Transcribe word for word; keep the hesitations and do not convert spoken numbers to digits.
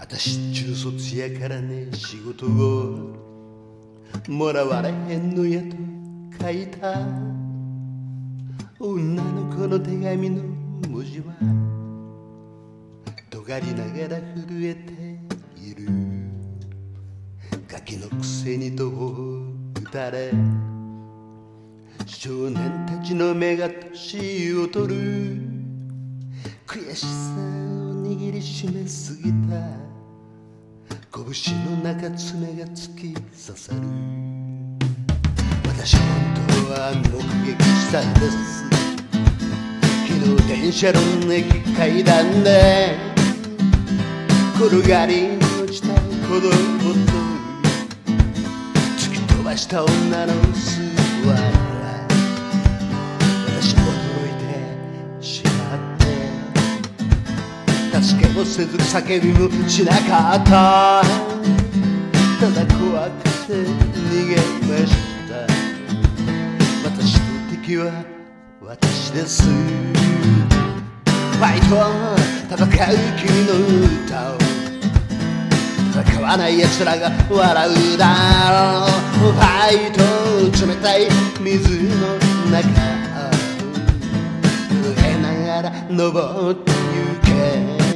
私中卒やからね、仕事をもらわれへんのやと書いた女の子の手紙の文字は尖りながら震えている。ガキのくせにと打たれ、少年たちの目が年を取る。悔しさを握りしめすぎた拳の中爪が突き刺さる。私本当は目撃したんです。昨日電車の駅階段で転がり落ちた子供と突き飛ばした女の姿。私驚いてしまって助けもせず叫びもしなかった。ただ怖くて逃げました。私の敵は私です。ファイト戦う君の歌を戦わない奴らが笑うだろう。ファイト冷たい水の中震えながら登って